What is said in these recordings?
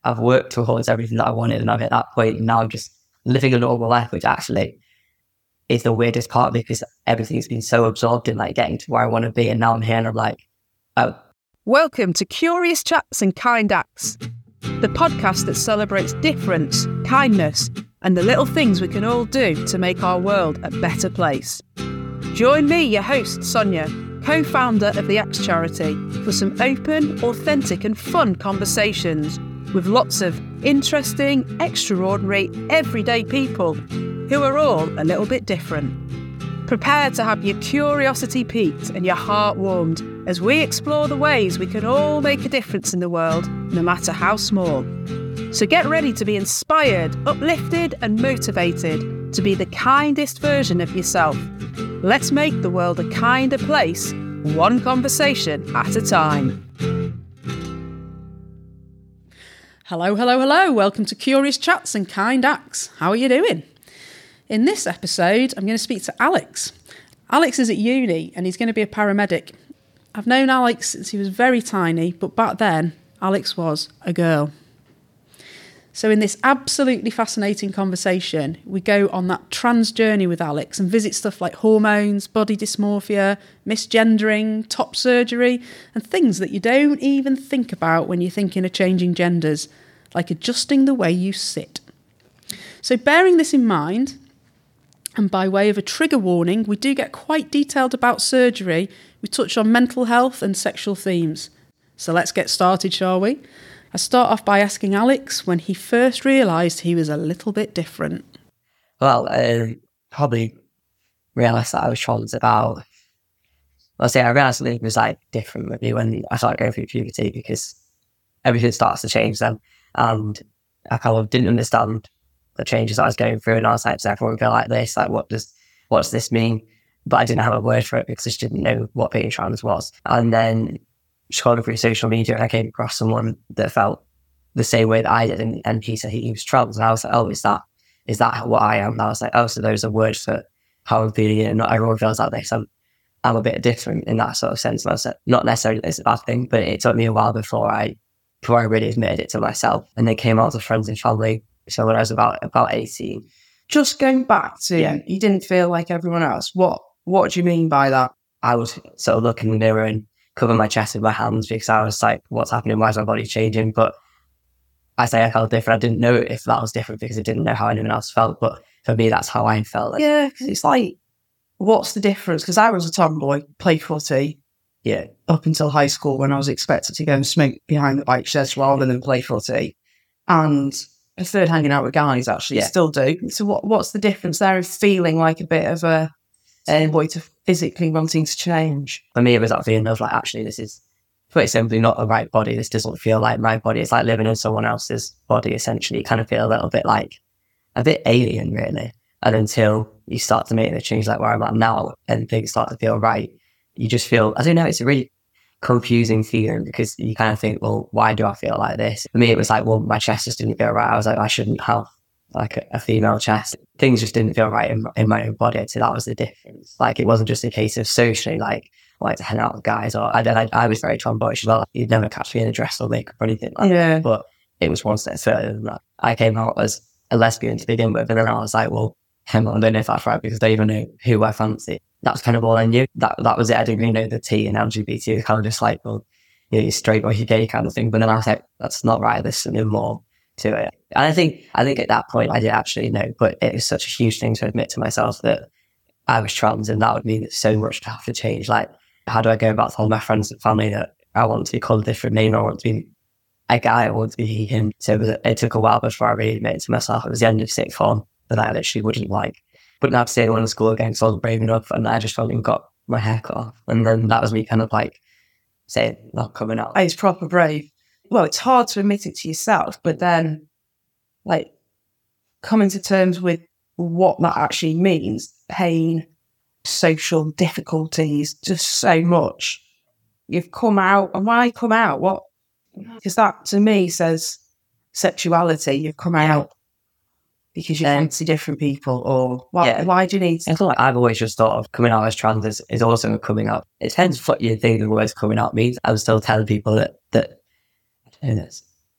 I've worked towards everything that I wanted, and I'm at that point, and now I'm just living a normal life, which actually is the weirdest part because everything's been so absorbed in like getting to where I want to be, and now I'm here and I'm like, oh. Welcome to Curious Chats and Kind Acts, the podcast that celebrates difference, kindness, and the little things we can all do to make our world a better place. Join me, your host, Sonia, co-founder of the Axe Charity, for some open, authentic and fun conversations with lots of interesting, extraordinary, everyday people who are all a little bit different. Prepare to have your curiosity piqued and your heart warmed as we explore the ways we can all make a difference in the world, no matter how small. So get ready to be inspired, uplifted and motivated to be the kindest version of yourself. Let's make the world a kinder place, one conversation at a time. Hello. Welcome to Curious Chats and Kind Acts. How are you doing? In this episode, I'm going to speak to Alex. Alex is at uni and he's going to be a paramedic. I've known Alex since he was very tiny, but back then, Alex was a girl. So in this absolutely fascinating conversation, we go on that trans journey with Alex and visit stuff like hormones, body dysmorphia, misgendering, top surgery, and things that you don't even think about when you're thinking of changing genders, like adjusting the way you sit. So bearing this in mind, and by way of a trigger warning, we do get quite detailed about surgery. We touch on mental health and sexual themes. So let's get started, shall we? I start off by asking Alex when he first realised he was a little bit different. Well, probably realised that I was trans about, I realised it was like different with me when I started going through puberty because everything starts to change then. And I kind of didn't understand the changes I was going through, and I was like, does everyone feel like this? Like, what does this mean? But I didn't have a word for it because I just didn't know what being trans was. And then scrolling through social media, I came across someone that felt the same way that I did, and he said he was trans, and I was like, oh, is that what I am? And I was like, oh, so those are words for how I'm feeling, and not everyone feels like this. I'm a bit different in that sort of sense. And I said, not necessarily that it's a bad thing, but it took me a while before I really admitted it to myself. And they came out to friends and family. So when I was about 18. Just going back to, you didn't feel like everyone else. What do you mean by that? I was sort of looking in the mirror and covering my chest with my hands because I was like, what's happening? Why is my body changing? But I say I felt different. I didn't know if that was different because I didn't know how anyone else felt. But for me, that's how I felt. Yeah, because it's like, what's the difference? Because I was a tomboy, played footy. Yeah. Up until high school when I was expected to go and smoke behind the bike sheds rather than play footy. And I preferred hanging out with guys, actually. Yeah. Still do. So what's the difference there of feeling like a bit of a boy to physically wanting to change? For me, it was that feeling of like, actually, this is pretty simply not the right body. This doesn't feel like my body. It's like living in someone else's body, essentially. You kind of feel a little bit like, a bit alien, really. And until you start to make the change like where I'm at now and things start to feel right, you just feel, I don't know, it's a really confusing feeling because you kind of think, well, why do I feel like this? For me, it was like, well, my chest just didn't feel right. I was like, I shouldn't have like a female chest. Things just didn't feel right in my own body. So that was the difference. Like, it wasn't just a case of socially, like to hang out with guys, or I was very tomboyish as well. You'd never catch me in a dress or makeup or anything like that. But it was one step further than that. I came out as a lesbian to begin with, and then I was like, well, hang on, I don't know if that's right because I don't even know who I fancy. That's kind of all I knew. That was it. I didn't really know the T in LGBT. It was kind of just like, well, you're straight or you're gay kind of thing. But then I was like, that's not right. There's something more to it. And I think at that point I did actually know, but it was such a huge thing to admit to myself that I was trans, and that would mean that so much to have to change. Like, how do I go about telling my friends and family that I want to be called a different name? I want to be a guy. I want to be he, him. So it took a while before I really admitted to myself. It was the end of sixth form that I literally wouldn't like. Wouldn't have to say anyone in school again because I wasn't brave enough, and I just finally got my hair cut off. And then that was me kind of like saying, not coming out. It's proper brave. Well, it's hard to admit it to yourself, but then like coming to terms with what that actually means, pain, social difficulties, just so much. You've come out, and why come out? What? Because that to me says sexuality. You've come out because you fancy different people, or why do you need to? I feel like I've always just thought of coming out as trans is also coming out. It depends what you think the words coming out means. I'm still telling people that I don't know this.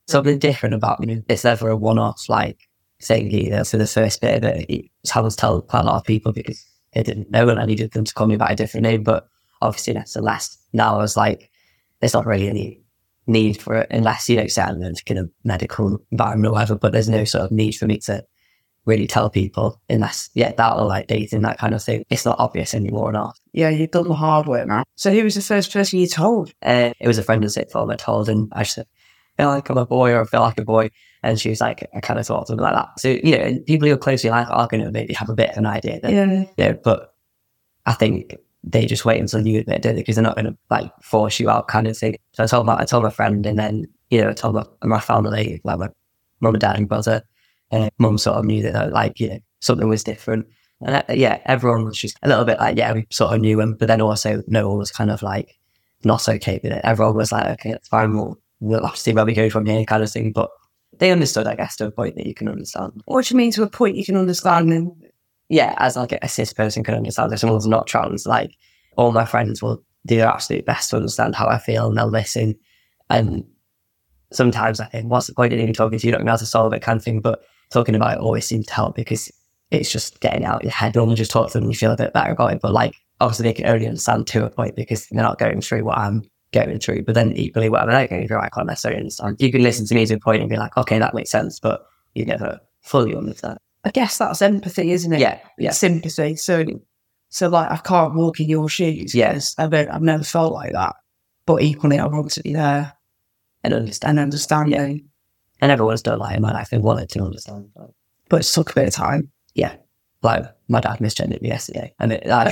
something different about me. It's never a one-off, like, thing either. For the first bit of it, I was telling quite a lot of people because I didn't know and I needed them to call me by a different name, but obviously that's the last. Now I was like, there's not really any need for it unless, you know, say I'm in a medical environment or whatever, but there's no sort of need for me to really tell people unless, that or like dating, that kind of thing. It's not obvious anymore now. Yeah, you've done the hard work now. So who was the first person you told? It was a friend in sixth form I told, and I just said, I feel like I'm a boy or I feel like a boy. And she was like, I kind of thought something like that. So, you know, people who are close to your life are going to maybe have a bit of an idea. That, you know, but I think they just wait until you admit it, because they're not going to like force you out kind of thing. So I told my friend, and then, you know, I told my family, like my mum and dad and brother. Mum sort of knew that, like, you know, something was different. And everyone was just a little bit like, we sort of knew him, but then also no one was kind of like not okay with it. Everyone was like, okay, that's fine, we'll have to see where we go from here kind of thing. But they understood, I guess, to a point that you can understand. What do you mean to a point you can understand? And as like a cis person can understand, if someone's not trans, like all my friends will do their absolute best to understand how I feel, and they'll listen. And sometimes I think, what's the point of even talking to you? You're not going to be able to solve it kind of thing. But talking about it always seems to help, because it's just getting out of your head. Normally just talk to them and you feel a bit better about it. But like, obviously they can only understand to a point because they're not going through what I'm going through. But then equally, whatever they're going through, I can't necessarily understand. You can listen to me to a point and be like, okay, that makes sense, but you never fully understand. I guess that's empathy, isn't it? Yeah. It's sympathy. So like, I can't walk in your shoes. Yes. I've never felt like that. But equally, I want to be there And understanding. Yeah. And everyone's done like in my life, they wanted to understand. But it took a bit of time. Yeah. Like, my dad misgendered me yesterday. And and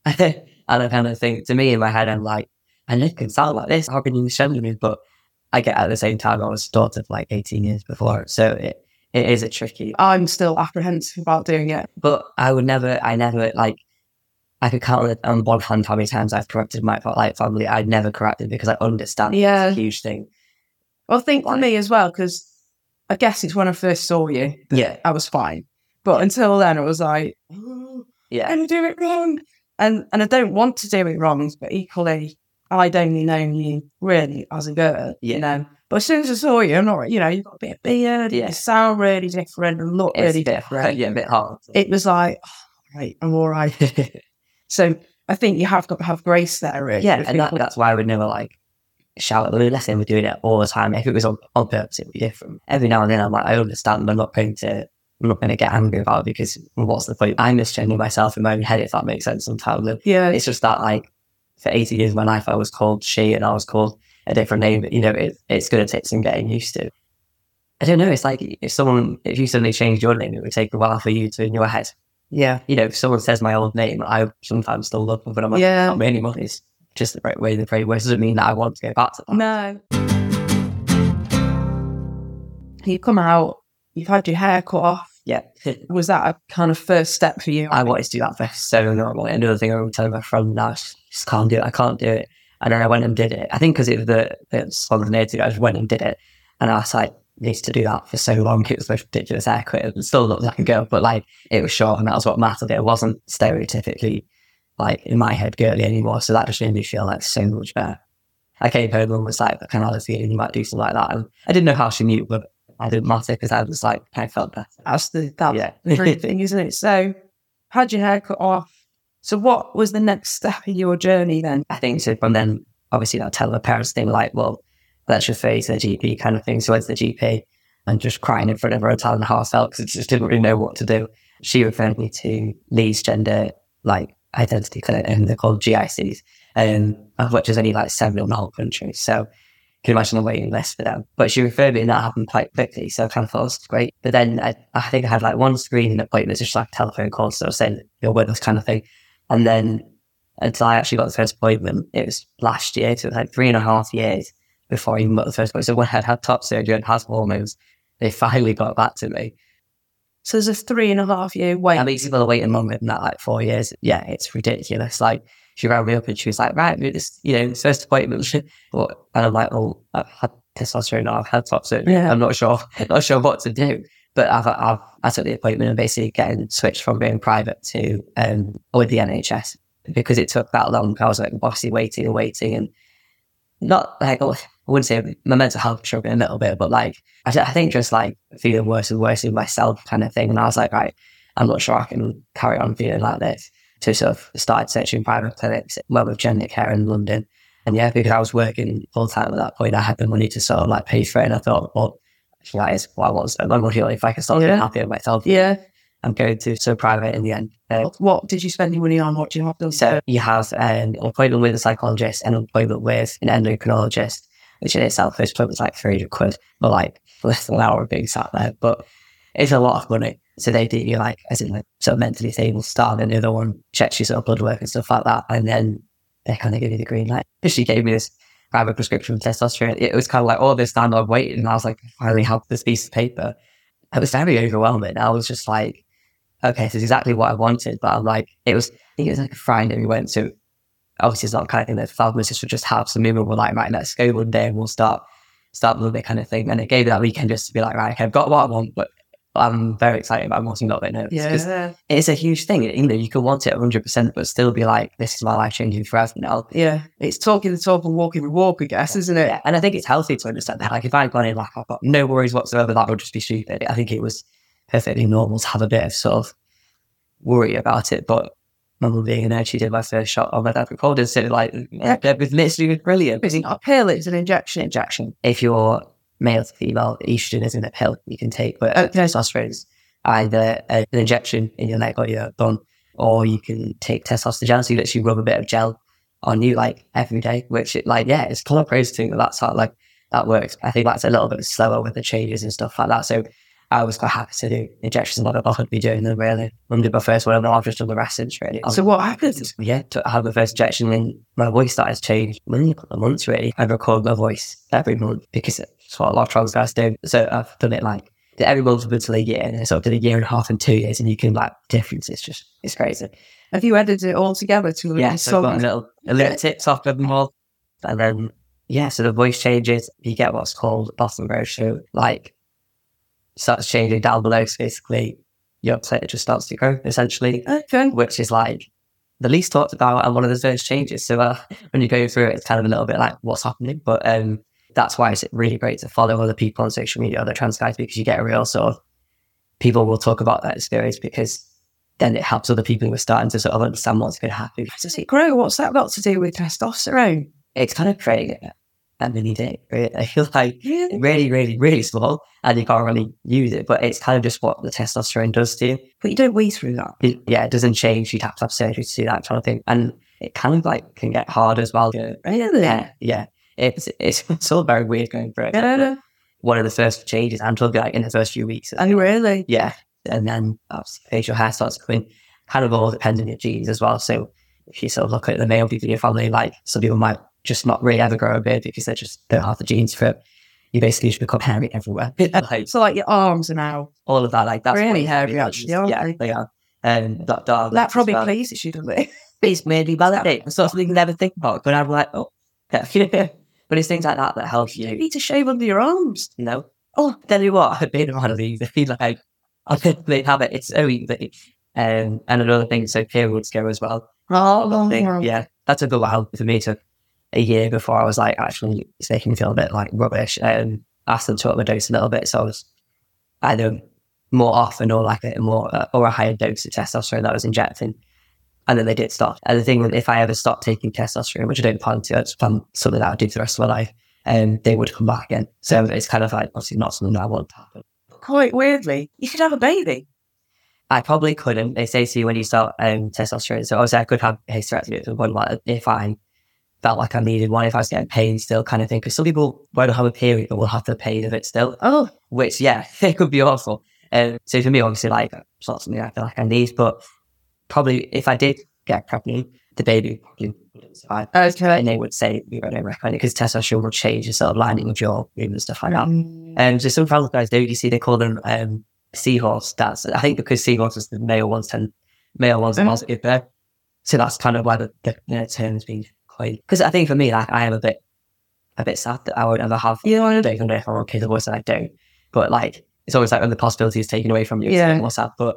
I kind of think, to me in my head, I'm like, I know it can sound like this, how can you misgender me? But I get at the same time, I was daughter for like 18 years before. So it is a tricky. I'm still apprehensive about doing it. But I never, like, I could count on one hand how many times I've corrected my family. I'd never corrected because I understand it's a huge thing. Well, I think for me as well, because I guess it's when I first saw you. I was fine. But until then, it was like, I do it wrong. And I don't want to do it wrong, but equally, I'd only known you really as a girl, you know. But as soon as I saw you, I'm not, you know, you've got a bit of beard, you sound really different and look really different. A bit hard. It was like, I'm all right. So I think you have got to have grace there, really. Yeah, and that's why I would never, like, shout at them. Let's say we're doing it all the time. If it was on purpose, it would be different. Every now and then I'm like, I understand, I'm not going to get angry about it, because what's the point? I'm misgendering myself in my own head, if that makes sense sometimes. It's just that, like, for 80 years of my life I was called she and I was called a different name, but, you know, it's going to take some getting used to. I don't know, it's like if you suddenly changed your name, it would take a while for you to in your head. Yeah. You know, if someone says my old name, I sometimes still love them, but I'm like, not me anymore. It's just the right way to pray. It doesn't mean that I want to go back to that. No. You've come out, you've had your hair cut off. Yeah. Was that a kind of first step for you? I wanted to do that for so long. Another thing I would tell my friend now, I just can't do it. I can't do it. And then I went and did it. I think because it was the spontaneity, I just went and did it. And I was like, needs to do that for so long. It was the most ridiculous haircut. It still looked like a girl, but like it was short, and that was what mattered. It wasn't stereotypically, like, in my head, girly anymore. So that just made me feel like so much better. I came home and was like, I kind of had a feeling you might do something like that. And I didn't know how she knew, but I didn't matter because I was like, I felt better. That's the great thing, isn't it? So, had your hair cut off. So, what was the next step in your journey then? I think so. From then, obviously, I'll tell my parents, they were like, well, let's just face the GP kind of thing. So, I went to the GP and just crying in front of her and telling her how I felt, because I just didn't really know what to do. She referred me to Leeds Gender, like, Identity Clinic, and they're called GICs, of which there's only like 7 in the whole country. So, you can imagine the waiting list for them. But she referred me, and that happened quite quickly. So I kind of thought, this is great. But then I think I had like one screening appointment, just like a telephone call. So I was saying, you're with us kind of thing. And then until I actually got the first appointment, it was last year. So it was like 3.5 years before I even got the first appointment. So when I had top surgery and had hormones, they finally got back to me. So there's a 3.5 year wait. I mean, people are waiting longer than that, like 4 years. Yeah, it's ridiculous. Like, she rang me up and she was like, right, this first appointment. And I'm like, oh, I've had testosterone, I've had top surgery. Yeah. I'm not sure what to do. But I took the appointment and basically getting switched from being private to with the NHS, because it took that long. I was like, obviously waiting and not like, I wouldn't say my mental health struggling a little bit, but like, I think just like feeling worse and worse in myself kind of thing. And I was like, right, I'm not sure I can carry on feeling like this. So sort of started searching private clinics, well, with Genetic Care in London. And yeah, because I was working full time at that point, I had the money to sort of like pay for it. And I thought, well, that is what I want to spend my money on. If I can start being happy with myself, I'm going to so private in the end. What did you spend your money on? What do you have done? So you have an appointment with a psychologist and an appointment with an endocrinologist, which in itself, first appointment was like 300 quid, or like less than an hour of being sat there. But it's a lot of money. So they do you like, as in like sort of mentally stable start, and the other one checks your sort of blood work and stuff like that. And then they kind of give you the green light. She gave me this private prescription for testosterone. It was kind of like all this time I've waited, and I was like, finally have this piece of paper. It was very overwhelming. I was just like, okay, this is exactly what I wanted. But I'm like, I think it was like a Friday we went to. Obviously, it's not kind of thing that pharmacists would just have. Some women were like, right, let's go one day and we'll start Monday kind of thing. And it gave me that weekend just to be like, right, okay, I've got what I want, but I'm very excited, but I'm also not very nervous. Yeah. It's a huge thing. You know, you can want it 100%, but still be like, this is my life changing forever now. Yeah. It's talking the talk and walking the walk, I guess, isn't it? Yeah. And I think it's healthy to understand that. Like, if I'd gone in like, I've got no worries whatsoever, that would just be stupid. I think it was perfectly normal to have a bit of sort of worry about it. But my mum being a nurse, she did my first shot on my dad recorded, so like, it was literally brilliant. It's not a pill, it's an injection. If you're male to female, estrogen isn't a pill you can take, but testosterone is either an injection in your leg or your bum, or you can take testosterone. So you literally rub a bit of gel on you like every day, which it's kind of crazy to think that's how like that works. I think that's a little bit slower with the changes and stuff like that. So I was quite happy to do injections. I'm not bothered be doing them really. Mum did my first one, and I've just done the rest since really. So what happened? Yeah, I had my first injection, and my voice started to change within a couple of months really. I record my voice every month because it's what a lot of trans guys do. So I've done it like every month until a year, and I sort of did a year and a half and 2 years, and you can like difference. It's crazy. Have you edited it all together to yeah? So I've got a little tips off of them all, and then so the voice changes. You get what's called bottom growth, so like starts changing down below. So basically, your platelet just starts to grow essentially, which is like the least talked about and one of the first changes. So when you go through it, it's kind of a little bit like what's happening, but that's why it's really great to follow other people on social media, other trans guys, because you get a real sort of, people will talk about that experience, because then it helps other people who are starting to sort of understand what's going to happen. Does it grow? What's that got to do with testosterone? It's kind of creating a mini dick, really. I feel like really, really, really small, and you can't really use it, but it's kind of just what the testosterone does to you. But you don't wee through that. It doesn't change. You'd have to have surgery to do that kind of thing. And it kind of like can get hard as well. Really? Yeah. It's all very weird going through it. Yeah. One of the first changes, I'm talking like in the first few weeks. Oh, really? Yeah. And then obviously facial hair starts coming, kind of all depends on your genes as well. So if you sort of look at the male people in your family, like some people might just not really ever grow a beard because they just don't have the genes for it. You basically just become hairy everywhere. So like your arms are now all of that, like that's really hairy actually. Yeah, they are. That probably pleases you, doesn't it? It's made me validate. It's sort of thing you never think about. But I'm like, oh, yeah. But it's things like that help you. You need to shave under your arms. No. Oh, tell you what, I've been one of these. I feel like they have it. It's so easy. And another thing, so periods go as well. Yeah, that took a while for me. Took a year before I was like, actually, it's making me feel a bit like rubbish. Asked them to up my dose a little bit, so I was either more often or like a more or a higher dose of testosterone that I was injecting, and then they did stop. And the thing was, if I ever stopped taking testosterone, which I don't plan to, it's something that I do for the rest of my life, they would come back again. So it's kind of like obviously not something that I want to happen. Quite weirdly, you could have a baby. I probably couldn't. They say to you when you start testosterone. So obviously I could have a hysterectomy at some point, like if I felt like I needed one, if I was getting pain still kind of thing. Because some people won't have a period but will have the pain of it still. Oh. Which, yeah, it could be awful. So for me, obviously, like, it's not something I feel like I need. But probably if I did get pregnant, the baby probably wouldn't survive. Okay. And they would say, we don't recommend it because testosterone will change the sort of lining of your womb and stuff like that. So some trans guys do, you see, they call them seahorse. That's, I think because seahorse is the male ones are positive there. So that's kind of why the term has been coined. Because I think for me, like, I am a bit sad that I won't ever have. Yeah, I don't even know if I'm okay with the voice, and I don't. But like, it's always like when the possibility is taken away from you. Yeah. What's that? But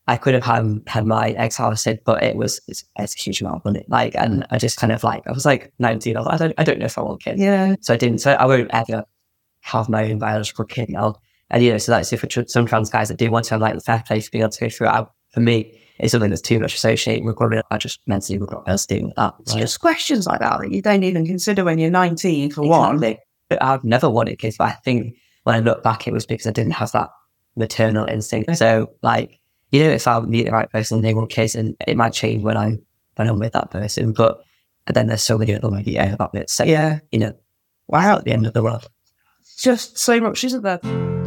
I could have had my eggs harvested, but it's a huge amount of money. Like, and I just kind of like, I was like 19. I was like, I don't know if I want kids. Yeah. So I didn't. So I won't ever have my own biological kid now. And, you know, so that's for some trans guys that do want to have like the fair play to be able to go through it. For me, it's something that's too much associated with women. I just mentally would not be able to deal with that. It's just questions like that you don't even consider when you're 19 for one. I've never wanted kids, but I think when I look back, it was because I didn't have that maternal instinct. So, like, you know, if I meet the right person and they want kids, and it might change when I'm with that person. But then there's so many other ideas about it. So, Yeah. you know, Wow. at the end of the world. Just so much, isn't there?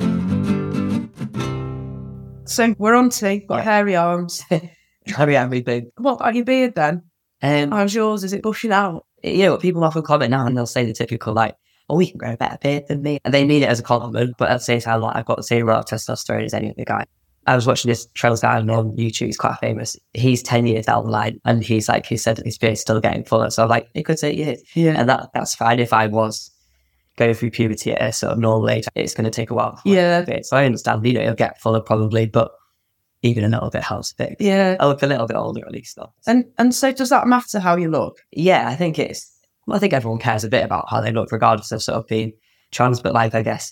So we're on to got hairy arms. Everything. What about your beard then? Um, How's yours? Is it bushing out? you know, people often comment now and they'll say the typical, like, oh, you can grow a better beard than me. And they mean it as a compliment, but at the same time, like, I've got the same amount of testosterone as any other guy. I was watching this trans guy on YouTube, he's quite famous. He's 10 years down the line, and he's like, he said that his beard's still getting fuller. So I'm like, it could take years. Yeah. And that's fine. If I was going through puberty at a sort of normal age, it's going to take a while. Yeah. So I understand, you know, it'll get fuller probably, but even a little bit helps a bit. Yeah. I look a little bit older at least. Though. And so does that matter how you look? Yeah, I think everyone cares a bit about how they look, regardless of sort of being trans. But like, I guess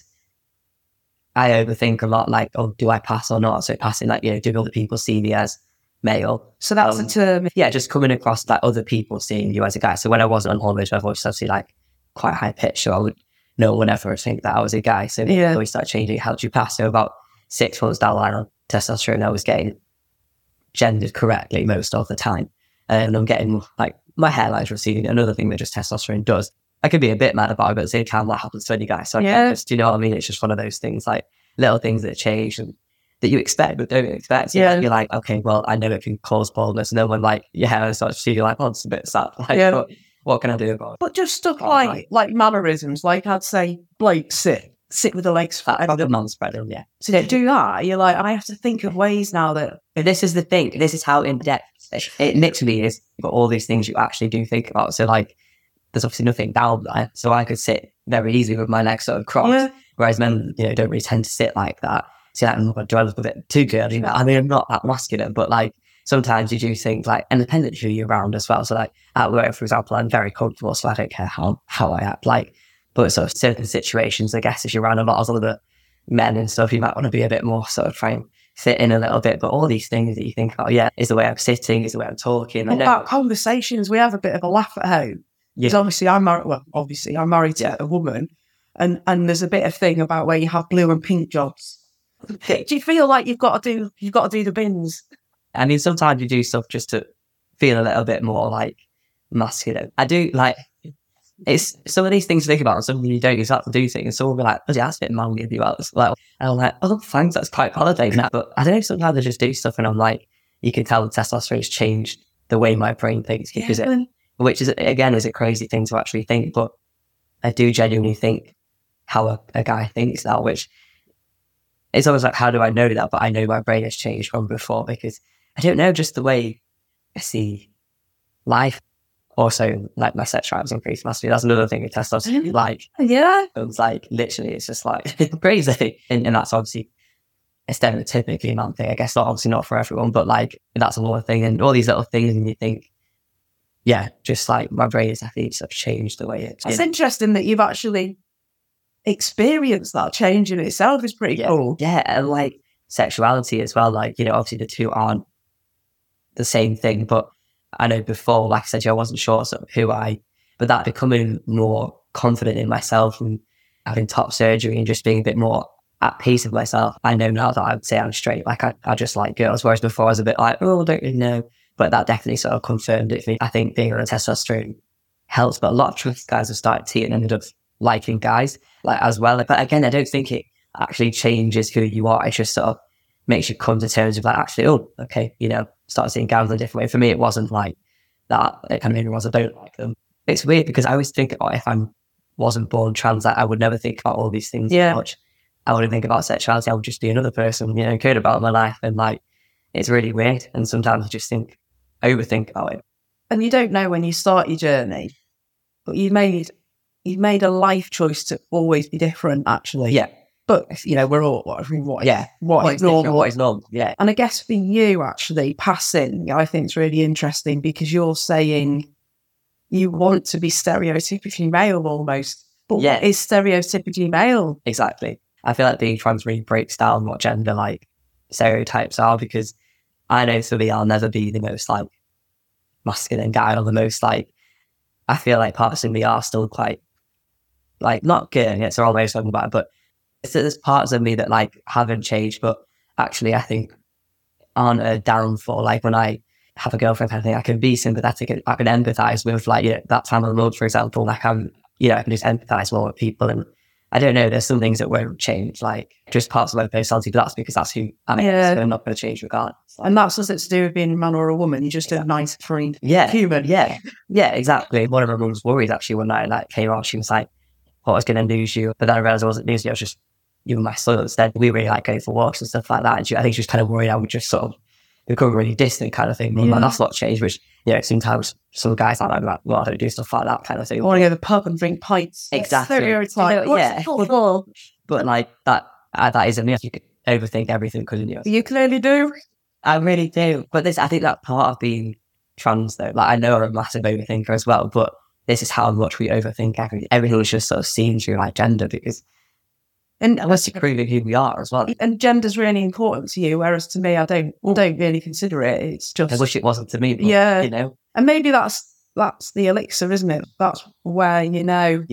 I overthink a lot. Like, oh, do I pass or not? So passing, like, you know, do other people see me as male? So that's a term. Yeah, just coming across like other people seeing you as a guy. So when I wasn't on hormones, my voice was obviously like quite high pitched, so I would no one ever think that I was a guy. So Yeah. we started changing. How did you pass? So about 6 months down the line on testosterone, I was getting gendered correctly most of the time, and I'm getting like my hairline's receding. Another thing that just testosterone does. I could be a bit mad about it, but at the same time, that happens to any guy. So I can't just, you know what I mean? It's just one of those things, like little things that change and that you expect but don't expect. So Yeah. you're like, okay, well, I know it can cause baldness, and then when like your hair starts to, you're like, oh, it's a bit sad. Like, Yeah. but what can I do about it? But just stuff Oh, like right. like mannerisms, like I'd say, Blake, sit with the legs flat. Like the non-spreader, yeah. So don't do that. You're like, I have to think of ways now that But this is the thing. This is how in depth it literally is. But all these things you actually do think about. So like, there's obviously nothing down there. So I could sit very easily with my legs sort of crossed. Yeah. Whereas men, you know, don't really tend to sit like that. So like, do I look a bit too girly? I mean, I'm not that masculine, but like sometimes you do things like, and depending who you're around as well. So like at work, for example, I'm very comfortable, so I don't care how I act. Like, but sort of certain situations, I guess, if you're around a lot of other men and stuff, you might want to be a bit more sort of try and fit in a little bit. But all these things that you think, oh yeah, is the way I'm sitting, is the way I'm talking. what about conversations? We have a bit of a laugh at home. Yeah. Because obviously I'm married to a woman, and there's a bit of thing about where you have blue and pink jobs. Do you feel like you've got to do the bins? I mean, sometimes you do stuff just to feel a little bit more like masculine. I do like, it's some of these things to think about, and some of you don't exactly do things. So we'll be like, oh, yeah, that's a bit manly of you. Like, and I'm like, oh, thanks, that's quite validating that. But I don't know, sometimes I just do stuff and I'm like, you can tell the testosterone's changed the way my brain thinks, because which is, again, is a crazy thing to actually think. But I do genuinely think how a guy thinks now, which it's always like, how do I know that? But I know my brain has changed from before, because I don't know, just the way I see life. Also, like, my sexuality is increased massively. That's another thing with testosterone. Like, Yeah. it's like, literally, it's just like crazy. And that's obviously a stereotypically a man thing. I guess obviously not for everyone, but like, that's another thing. And all these little things, and you think, yeah, just like my brain has definitely sort of changed the way it's. It's interesting that you've actually experienced that change in itself. Is pretty cool. Yeah, and like sexuality as well. Like, you know, obviously the two aren't the same thing, but I know before, like I said, I wasn't sure sort of but that becoming more confident in myself and having top surgery and just being a bit more at peace with myself. I know now that I would say I'm straight. Like I just like girls, whereas before I was a bit like, oh, I don't really know. But that definitely sort of confirmed it for me. I think being on a testosterone helps, but a lot of trans guys have started to and ended up liking guys like as well. But again, I don't think it actually changes who you are. It just sort of makes you come to terms with like, actually, oh, okay, you know, start seeing guys in a different way. For me, it wasn't like that. It kind of maybe was, I don't like them. It's weird because I always think about if I wasn't born trans, I would never think about all these things much. I wouldn't think about sexuality. I would just be another person, you know, cared about my life. And like, it's really weird. And sometimes I just overthink about it. And you don't know when you start your journey, but you've made a life choice to always be different, actually. Yeah. But, we're all, what is normal? What is normal? Yeah. And I guess for you, actually, passing, I think it's really interesting because you're saying you want to be stereotypically male almost. But what is stereotypically male? Exactly. I feel like being trans really breaks down what gender, like, stereotypes are, because I know for me, I'll never be the most, like, masculine guy or the most, like, I feel like parts of me are still quite, like, not good. It's the wrong way of talking about it, but there's parts of me that, like, haven't changed, but actually I think aren't a downfall. Like, when I have a girlfriend, I think I can be sympathetic and I can empathise with, like, that time of the world, for example. Like, I can just empathise more with people. And I don't know, there's some things that won't change, like, just parts of my personality, but that's because that's who I am. So I'm not going to change regardless. And that's nothing to do with being a man or a woman. You're just a nice, free human. Yeah, exactly. One of my mum's worries, actually, one night, like, came out, she was like, I was going to lose you. But then I realised I wasn't losing you, I was just, you were my son instead. We really like going for walks and stuff like that. And I think she was kind of worried I would just sort of become really distant kind of thing. But like, that's not changed, which, sometimes some guys are like, well, I don't do stuff like that kind of thing. I want to go to the pub and drink pints. Exactly. But like, that isn't me. You could overthink everything, couldn't you? You clearly do. I really do. But I think that part of being trans, though, like, I know I'm a massive overthinker as well, but this is how much we overthink everything. Everything is just sort of seen through, like, gender, because unless you're proving who we are as well. And gender's really important to you, whereas to me, I don't really consider it. It's just, I wish it wasn't to me, but, And maybe that's the elixir, isn't it? That's where you've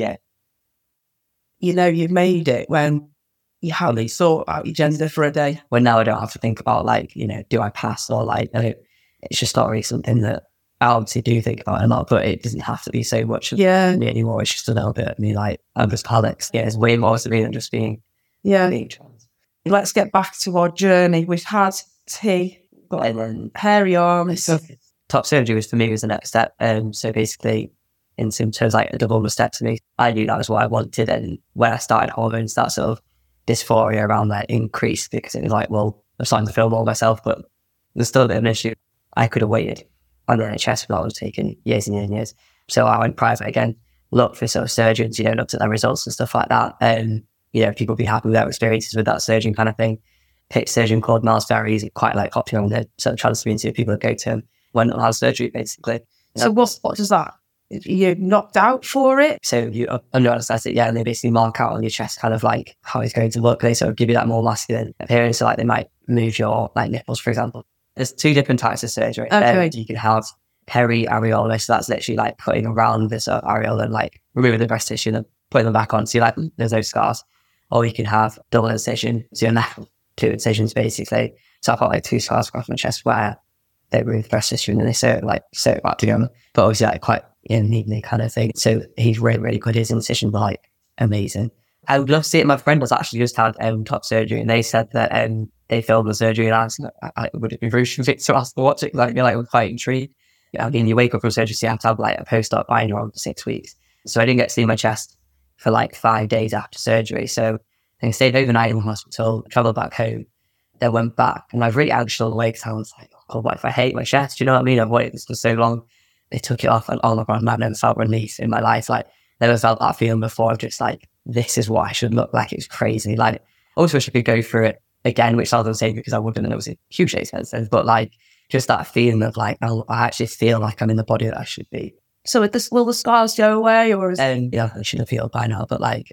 made it, when you haven't thought about your gender for a day. Well, now I don't have to think about, like, do I pass, or, like, it's just not really something that I obviously do think about a lot, but it doesn't have to be so much of me anymore. It's just a little bit of me, like, I'm just Alex. Yeah, it's way more to me than just being trans. Let's get back to our journey. We've had tea, got hairy arms. Top surgery was, for me, was the next step. So basically, in terms like a double mastectomy, I knew that was what I wanted. And when I started hormones, that sort of dysphoria around that increased, because it was like, well, I'm starting to feel more myself, but there's still a bit of an issue. I could have waited on the NHS, but that was taking years and years and years. So I went private again, looked for sort of surgeons, looked at their results and stuff like that. And, people be happy with their experiences with that surgeon kind of thing. Picked a surgeon called Miles Ferry. He's quite, like, popular on the sort of trans community. People that go to him went on our surgery, basically. So what does that? You're knocked out for it? So you under anesthetic, and they basically mark out on your chest kind of like how it's going to look. They sort of give you that more masculine appearance. So, like, they might move your, like, nipples, for example. There's two different types of surgery. Okay. You can have peri-areola, so that's literally like putting around this areola and, like, removing the breast tissue and then putting them back on. So, like, there's no scars. Or you can have double incision, so you're left with two incisions, basically. So I've got, like, two scars across my chest where they remove the breast tissue and then they sew it back together. But obviously, like, quite neatly kind of thing. So he's really, really good. His incision was, like, amazing. I would love to see it. My friend was actually just had top surgery, and they said that they filmed the surgery, and I was like, would it be rude to ask to watch it? Like, we're quite intrigued. I mean, you wake up from surgery, so you have to have, like, a post-op binder on for 6 weeks. So I didn't get to see my chest for, like, 5 days after surgery. So I stayed overnight in the hospital, travelled back home, then went back, and I was really anxious all the way, because I was like, oh, what if I hate my chest? Do you know what I mean? I've waited this for so long. They took it off, and oh my God, I've never felt relief in my life. Like, never felt that feeling before of just like, this is what I should look like. It's crazy. Like, I always wish I could go through it again, which sounds insane because I wouldn't, and it was hugely expensive, but, like, just that feeling of, like, I actually feel like I'm in the body that I should be. So will the scars go away, or is I should have healed by now, but, like,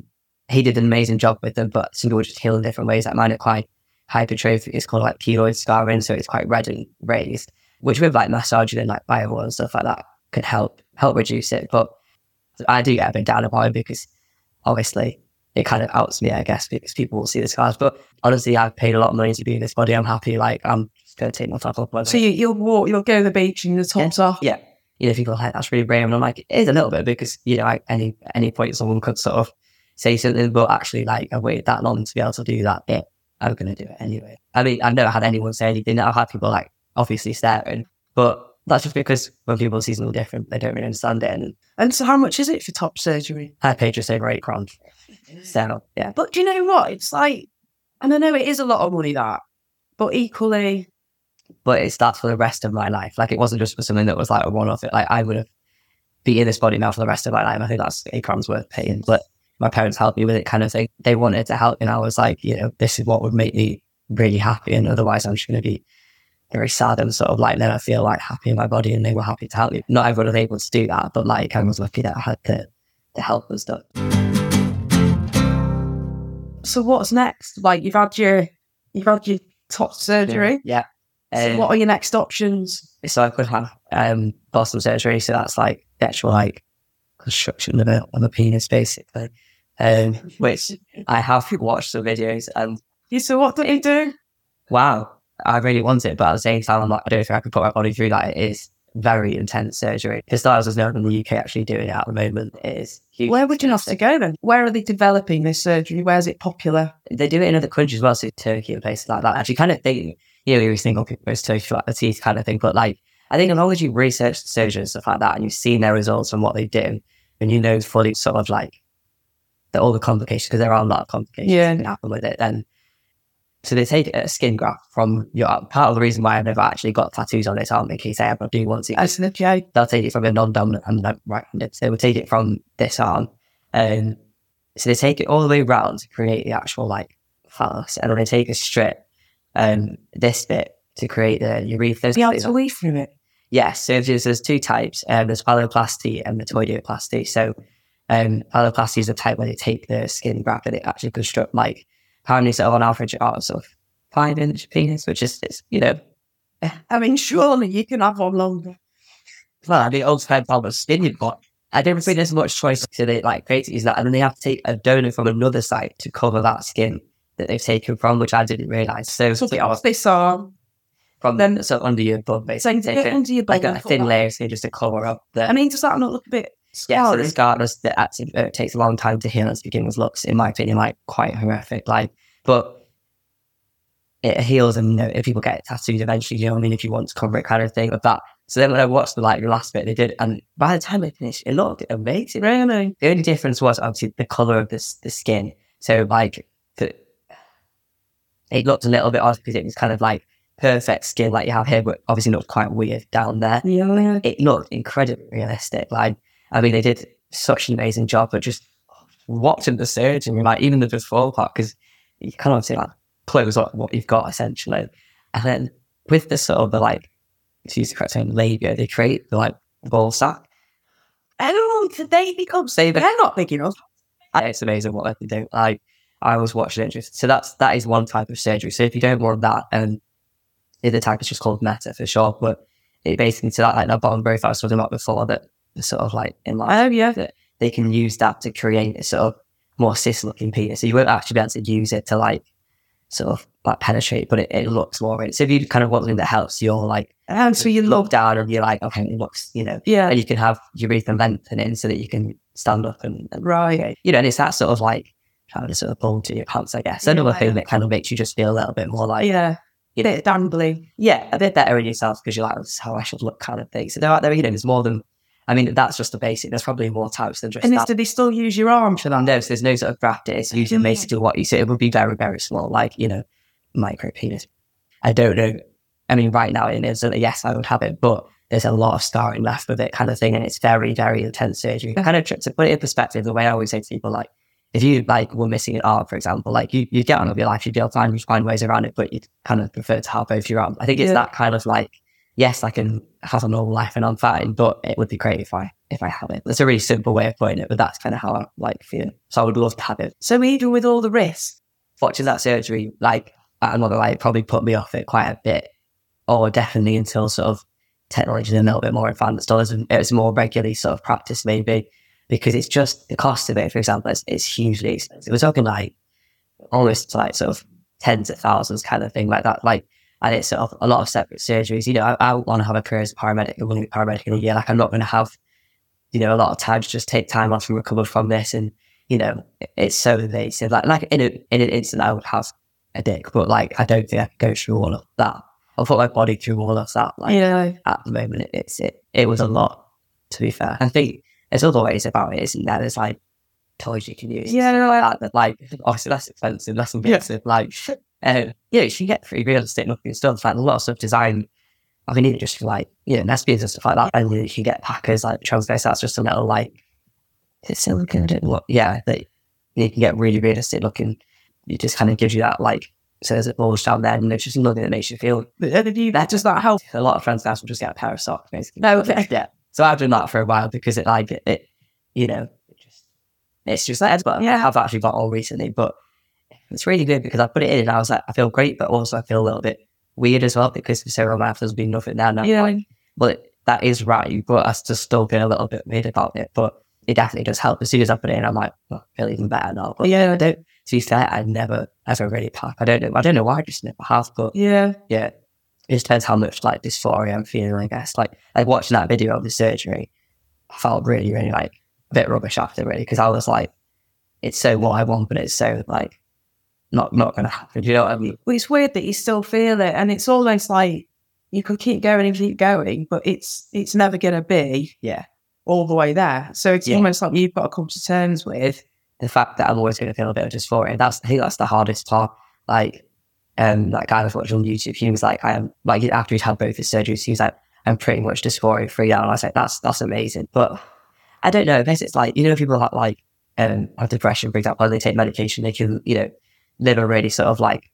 he did an amazing job with them, but some people just heal in different ways. Like, mine are quite hypertrophic. It's called, like, keloid scarring, so it's quite red and raised, which with, like, massaging and, like, bio and stuff like that could help reduce it. But I do get a bit down about it because obviously it kind of outs me, I guess, because people will see the scars. But honestly, I've paid a lot of money to be in this body. I'm happy. Like, I'm just going to take my top off. So you'll go to the beach and the top's off? Yeah. People are like, that's really brave. And I'm like, it is a little bit, because, at any point someone could sort of say something, but actually, like, I've waited that long to be able to do that. Yeah, I'm going to do it anyway. I mean, I've never had anyone say anything. I've had people, like, obviously staring, but that's just because when people see something different, they don't really understand it. And so how much is it for top surgery? I paid just over £8. So, yeah. But do you know what? It's like, and I know it is a lot of money, that, but equally... But it starts for the rest of my life. Like, it wasn't just for something that was, like, a one-off. Like, I would have been in this body now for the rest of my life. I think that's £8 worth paying. But my parents helped me with it kind of thing. They wanted to help, and I was like, this is what would make me really happy, and otherwise I'm just going to be very sad and sort of like never feel like happy in my body, and they were happy to help me. Not everyone was able to do that, but like I was lucky that I had the help and stuff. So what's next? Like you've had your top surgery. Yeah. So what are your next options? So I could have bottom surgery, so that's like the actual like construction of a penis basically. Which I have watched some videos and So what do you do? wow, I really want it, but at the same time I'm like, I don't think I could put my body through that. It is very intense surgery. As far as I know, in the UK actually doing it at the moment, it is huge. Where would you have to go then? Where are they developing this surgery? Where is it popular? They do it in other countries as well, so Turkey and places like that. Actually kind of think, you always think, people go to Turkey for like the teeth kind of thing, but like, I think as long as you research the surgery and stuff like that, and you've seen their results and what they do, and you know fully sort of like all the complications, because there are a lot of complications that can happen with it, then so they take a skin graft from your arm. Part of the reason why I've never actually got tattoos on this arm, in case I ever do want to, they'll take it from a non-dominant and right-handed. So they will take it from this arm. So they take it all the way around to create the actual like phallus, and then they take a strip, this bit, to create the urethra. Be able to weave through it. Yes, so there's two types. There's phalloplasty and metoidioplasty. So phalloplasty is the type where they take the skin graft and they actually construct like apparently sort of on average out of sort of 5-inch penis, which is, I mean, surely you can have one longer. Well, I mean, it also depends how much skin you've got. I don't think there's much choice, so they like create is that, and then they have to take a donor from another site to cover that skin that they've taken from, which I didn't realise. So this arm from then sort of under your bum, basically. So take under your bum, like a thin layer, so just to cover up the. I mean, does that not look a bit? Yeah, so the scar it takes a long time to heal. As beginners, looks, in my opinion, like quite horrific. Like, but it heals, and if people get tattoos eventually, you know what I mean, if you want to cover it, kind of thing. But that. So then when I watched the last bit they did, and by the time I finished, it looked amazing. Really? The only difference was obviously the color of the skin. So like, it looked a little bit odd because it was kind of like perfect skin like you have here, but obviously looked quite weird down there. Yeah. It looked incredibly realistic. Like, I mean, they did such an amazing job, but just watching the surgery, like even the before part, because you kind of see like close up what you've got essentially, and then with the sort of the like, to use the correct term, labia, they create the like ball sack. Oh, did they become? They're not big enough. It's amazing what they do. Like, I was watching it. So that is one type of surgery. So if you don't want that, the other type is just called meta for short, but it basically to that like that bottom growth I was talking about before, that sort of like in life. Oh yeah. That they can use that to create a sort of more cis-looking penis. So you won't actually be able to use it to like sort of like penetrate, but it looks more in. So if you kind of want something that helps, you're like, so you look down and you're like, okay, it looks, and you can have urethra lengthening so that you can stand up and right. And it's that sort of like trying to sort of pull to your pants, I guess. Another thing that kind of makes you just feel a little bit more like, a bit dangly. Yeah, a bit better in yourself because you're like, this is how I should look kind of thing. So there, there's more than, I mean, that's just the basic. There's probably more types than just that. Do they still use your arm for that? No, so there's no sort of graft. It's usually basically what you say. It would be very, very small, like, micro penis. I don't know. I mean, right now it is, yes, I would have it, but there's a lot of scarring left with it kind of thing. And it's very, very intense surgery. Kind of to put it in perspective, the way I always say to people, like, if you like were missing an arm, for example, like you get on with your life, you'd be able to find ways around it, but you'd kind of prefer to have both your arms. I think it's that kind of like, yes, I can have a normal life and I'm fine, but it would be great if I have it. That's a really simple way of putting it, but that's kind of how I like feel. So I would love to have it. So even with all the risks, watching that surgery, like, I'm not gonna lie, probably put me off it quite a bit, or definitely until sort of technology is a little bit more advanced, or it's more regularly sort of practice maybe, because it's just the cost of it, for example, it's hugely expensive. We're talking like almost like sort of tens of thousands kind of thing like that. Like, and it's sort of a lot of separate surgeries. I want to have a career as a paramedic. I want to be a paramedic in a year. Like, I'm not going to have, a lot of time to just take time off and recover from this. And, it's so invasive. Like in an instant, I would have a dick, but like, I don't think I could go through all of that. I'll put my body through all of that. Like, at the moment, it was a lot, to be fair. I think there's other ways about it, isn't there? There's like toys you can use. Like obviously less expensive, less invasive. Like, you can get pretty realistic looking stuff. Like, a lot of stuff designed, I mean, even just for like, lesbians and stuff like that. And you can get packers like Transvest. That's just a little like, it's silicone. you can get really realistic looking. It just kind of gives you that, like, so there's a bulge down there, and it's just nothing that makes you feel. That does that help? A lot of trans guys will just get a pair of socks, basically. No, okay. Yeah. So I've done that for a while because it's just that. But I've actually got all recently, but it's really good because I put it in and I was like, I feel great, but also I feel a little bit weird as well because for so long after there's been nothing there. And I'm like, well, that is right, but I just still feel a little bit weird about it. But it definitely does help. As soon as I put it in, I'm like, I feel even better now. But I don't. To be fair, I never ever really pack. I don't know why I just never have. But it just depends how much like dysphoria I'm feeling. I guess like watching that video of the surgery, I felt really, really like a bit rubbish after, really, because I was like, it's so what I want, but it's so like not going to happen. Do you know what I mean? Well, it's weird that you still feel it, and it's almost like you can keep going and keep going, but it's never going to be all the way there. So it's almost like you've got to come to terms with the fact that I'm always going to feel a bit of dysphoria. I think that's the hardest part. Like, that guy I was watching on YouTube, he was like, I am, like, after he'd had both his surgeries, he was like, I'm pretty much dysphoria free now. And I was like, that's amazing. But I don't know, I guess it's like, people that like, have depression, for example, when they take medication, they can, live a really sort of like,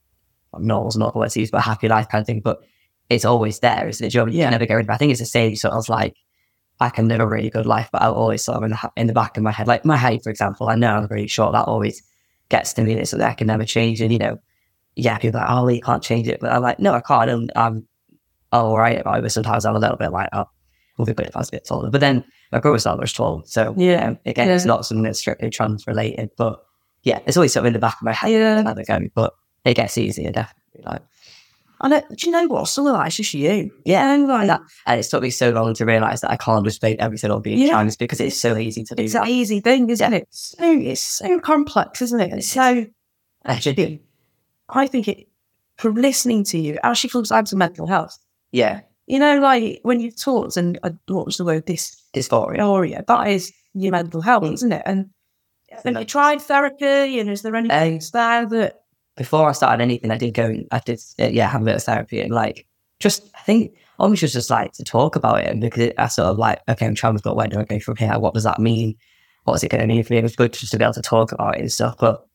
not words to use, but happy life kind of thing. But it's always there, isn't it? Do you know what I mean? You can never get rid of it. I think it's the same sort of like, I can live a really good life, but I'll always sort of in the back of my head, like my height, for example, I know I'm really short. That always gets to me, so that I can never change it. People are like, oh, you can't change it, but I'm like, no, I can't. I'm all right about it. Sometimes I'm a little bit like, oh, we'll be good if I was a bit taller. But then my brother's not much taller, so again, it's not something that's strictly trans related. But it's always something in the back of my head. But it gets easier, definitely. Like. And do you know what? Some of that is just you. Yeah, like that. And it's took me so long to realise that I can't just blame everything on being trans because it's so easy to do. It's an easy thing, isn't it? It's so complex, isn't it? It's so... Actually, I think it, from listening to you, actually comes down to mental health. Yeah. Like when you've talked, and what was the word? Dysphoria. That is your mental health, isn't it? And have you tried therapy? And is there anything there that... Before I started anything, I did have a bit of therapy, and like, just, I think, almost just like to talk about it, and because I sort of like, okay, I'm trans, but where do I go from here? What does that mean? What's it going to mean for me? It was good just to be able to talk about it and stuff, but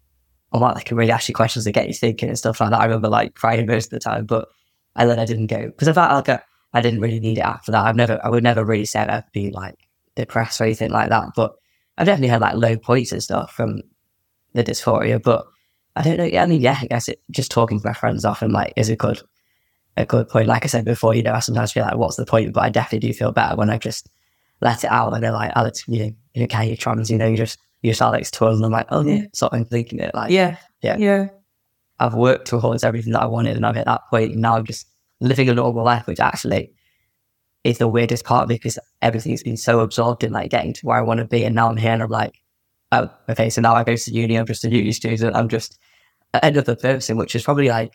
I might like really ask you questions that get you thinking and stuff like that. I remember like crying most of the time, but and then I didn't go, because I felt like I didn't really need it after that. I would never really say I'd be like depressed or anything like that, but I've definitely had like low points and stuff from the dysphoria, but I don't know. I guess just talking to my friends often like is a good point. Like I said before, I sometimes feel like, what's the point? But I definitely do feel better when I just let it out and they're like, Alex, you're trans, you just Alex to us, and I'm like, oh yeah, sort of thinking it like, yeah. I've worked towards everything that I wanted, and I'm at that point, and now I'm just living a normal life, which actually is the weirdest part because everything's been so absorbed in like getting to where I want to be, and now I'm here, and I'm like, oh, okay, so now I go to uni, I'm just a uni student, I'm just another person, which is probably like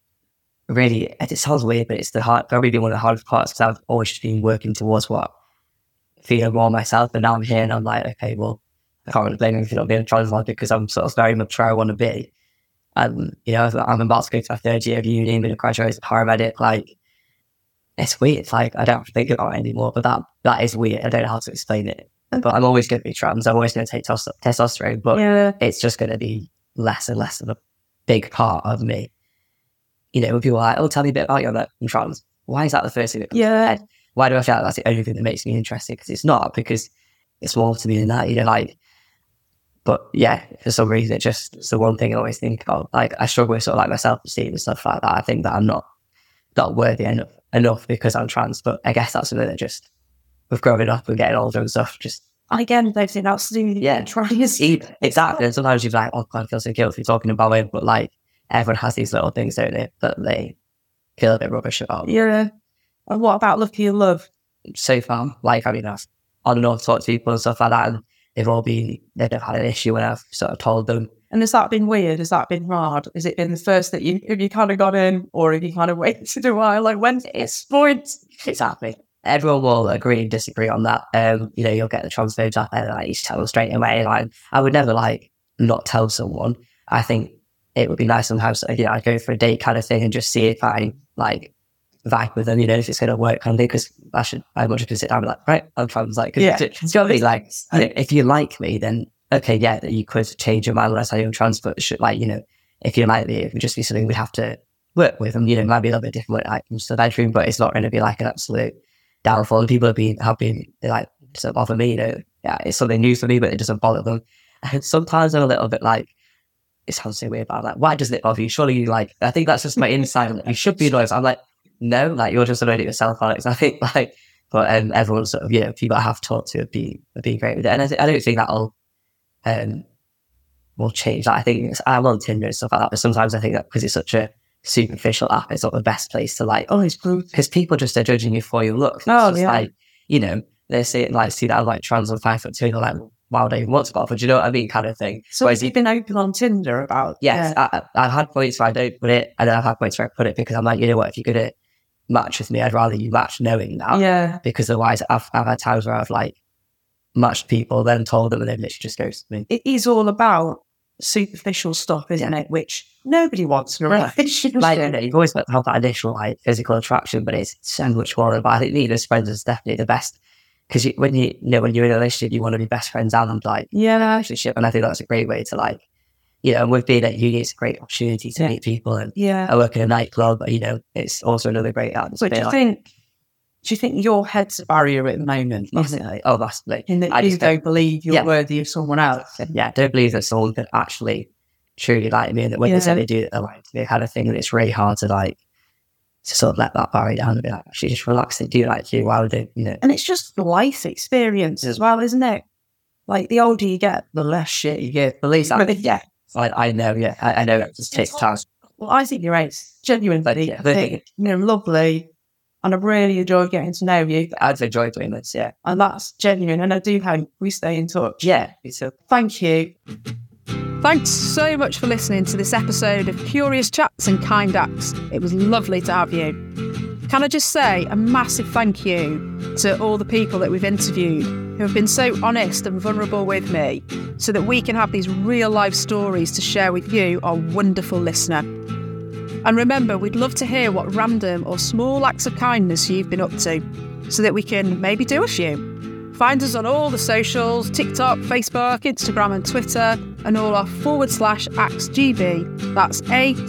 really, it sounds weird, but it's probably been one of the hardest parts because I've always just been working towards feeling more myself, and now I'm here and I'm like, okay, well, I can't really blame anything on being a trans man because I'm sort of very much where I want to be. And, I'm about to go to my third year of uni, I'm going to graduate as a paramedic. Like, it's weird. It's like, I don't have to think about it anymore, but that is weird. I don't know how to explain it. But I'm always going to be trans. I'm always going to take testosterone, but it's just going to be less and less of a big part of me. When people are like, oh, tell me a bit about you, I'm like, I'm trans. Why is that the first thing that comes to my head? Why do I feel like that's the only thing that makes me interested? Because it's not, because it's more to me than that, but yeah, for some reason, it's the one thing I always think about. Like, I struggle with sort of like my self-esteem and stuff like that. I think that I'm not worthy enough because I'm trans, but I guess that's something that just, with growing up and getting older and stuff, just... Again, don't think that's to do with trans. Exactly. And sometimes you're like, oh God, I feel so guilty talking about it, but like, everyone has these little things, don't they, that they feel a bit rubbish about. Yeah. And what about Lucky and Love? So far, like, I've on and off talked to people and stuff like that, and they've never had an issue when I've sort of told them. And has that been weird? Has that been hard? Has it been the first that have you kind of got in, or have you kind of waited a while? Like, when's it's point? Exactly. Everyone will agree and disagree on that. You'll get the transphobes out there, like, you just tell them straight away. Like, I would never like not tell someone. I think it would be nice sometimes, I'd go for a date kind of thing and just see if I like vibe with them, if it's going to work kind of thing, because I much just sit down and be like, right, I'm trans, like, it's got to be like, if you like me, then okay, yeah, you could change your mind when I say you're trans, but like, you know, if you're like me, it would just be something we'd have to work with, and, you know, it might be a little bit different when it comes to the bedroom, but it's not going to be like an absolute downfall. And people have been like, it doesn't bother me, you know, yeah, it's something new for me, but it doesn't bother them. And sometimes I'm a little bit like, it sounds so weird, but I'm like, why doesn't it bother you? Surely you like, I think that's just my insight. You should be annoyed. I'm like, no, like, you're just annoyed at yourself, Alex. I think like, but everyone sort of, you know, people I have talked to would be great with it. And I don't think that'll will change. Like, I think I'm on Tinder and stuff like that, but sometimes I think that because it's such a superficial app, it's not the best place to like, oh, it's good, because people just are judging you for your looks. Oh, yeah. Like, you know, they see that I'm like trans and 5'2", and they're like, why would I even want to bother? Do you know what I mean? Kind of thing. So you've been open on Tinder about? Yes, yeah. I've had points where I don't put it, and then I've had points where I put it because I'm like, you know what, if you're going to match with me, I'd rather you match knowing that. Yeah. Because otherwise I've had times where I've like matched people, then told them, and then literally just ghosted me. It is all about superficial stuff, isn't it? Which nobody wants to relationship. Like, you know, you've always got to have that initial like physical attraction, but it's so much more about, I think being as friends is definitely the best. Because when you're in a relationship, you want to be best friends and like relationship, and I think that's a great way to like, you know, and with being at uni, it's a great opportunity to meet people, and I work in a nightclub, but, you know, it's also another great atmosphere. But do you think your head's a barrier at the moment? Massively. Oh, massively. In that you don't believe you're worthy of someone else. Yeah, I don't believe that someone could actually truly like me, and that when they say they do, they're like me, kind of thing, and it's really hard to like to sort of let that barrier down and be like, actually just relax, they do like you, why would they, you know? And it's just life experience as well, isn't it? Like, the older you get, the less shit you get. At least I know, I know it just takes time. Well, I think you're genuinely, you're lovely, and I've really enjoyed getting to know you. I've enjoyed doing this, yeah. And that's genuine, and I do hope we stay in touch. Yeah, me too. Thank you. Thanks so much for listening to this episode of Curious Chats and Kind Acts. It was lovely to have you. Can I just say a massive thank you to all the people that we've interviewed who have been so honest and vulnerable with me, so that we can have these real life stories to share with you, our wonderful listener. And remember, we'd love to hear what random or small acts of kindness you've been up to, so that we can maybe do a few. Find us on all the socials, TikTok, Facebook, Instagram and Twitter, and all our /ActsGB, that's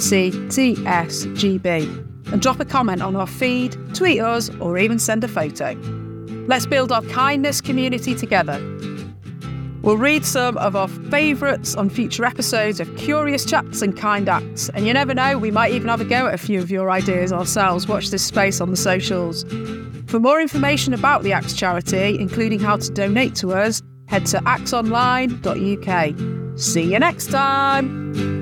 ACTSGB. And drop a comment on our feed, tweet us, or even send a photo. Let's build our kindness community together. We'll read some of our favourites on future episodes of Curious Chats and Kind Acts. And you never know, we might even have a go at a few of your ideas ourselves. Watch this space on the socials. For more information about the Acts charity, including how to donate to us, head to actsonline.uk. See you next time.